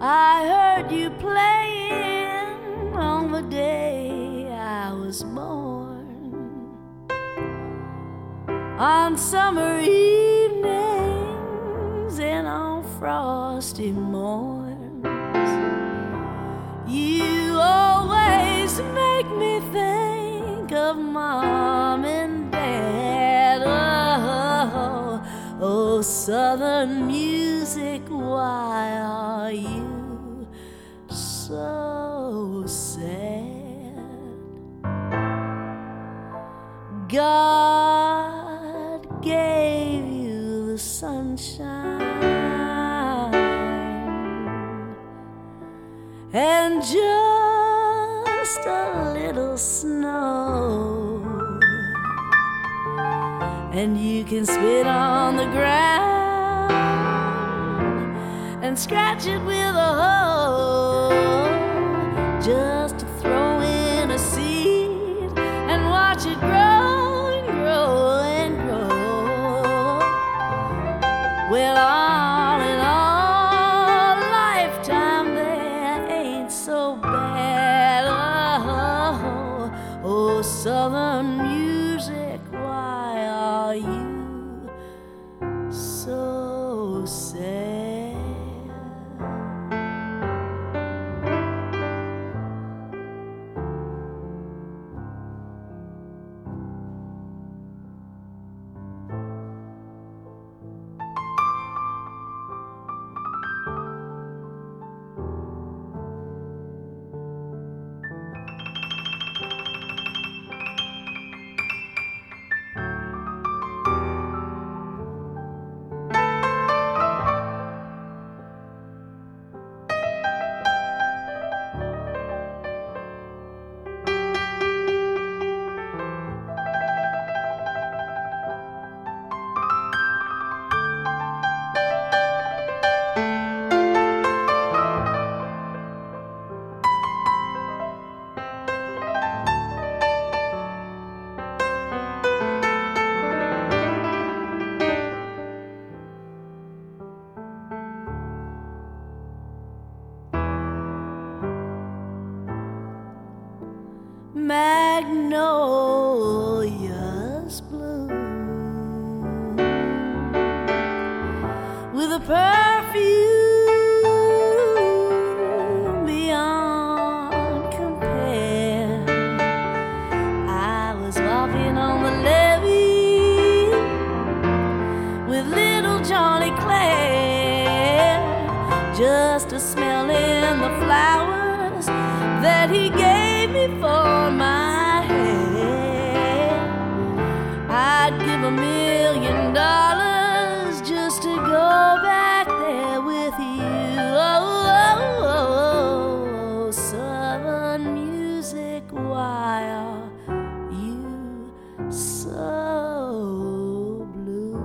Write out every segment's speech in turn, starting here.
I heard you playing on the day I was born, on summer evenings and on frosty morns. You always make me think of Mom and Dad. Oh, oh, Southern music, why are you so sad? God gave you the sunshine and just a little snow, and you can spit on the ground and scratch it with a hoe, just to throw in a seed and watch it grow and grow and grow. Well, all in all, lifetime there ain't so bad. Oh, oh, Southern music, why are you so sad? Magnolias bloom with a perfume beyond compare. I was walking on the levee with little Johnny Clare, just a smelling the flowers that he gave me for my hair. I'd give $1 million just to go back there with you. Oh, oh, oh, oh, Southern music, why are you so blue?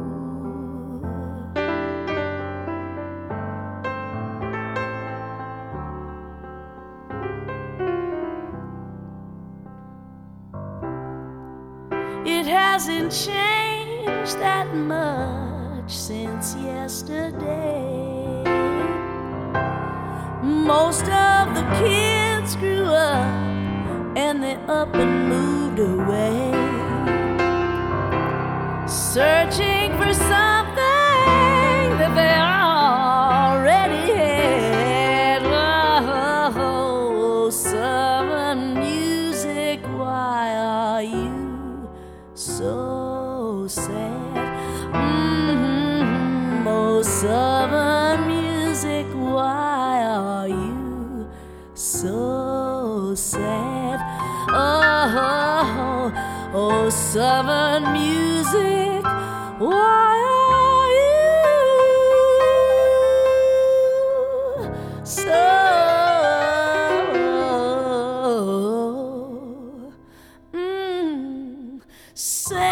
It hasn't changed that much since yesterday. Most of the kids grew up and they up and moved away, searching for something that they already had. Oh, Southern music, why are you so sad? Oh, Southern music, why are you so sad? Oh, oh, Southern music, why are you so sad?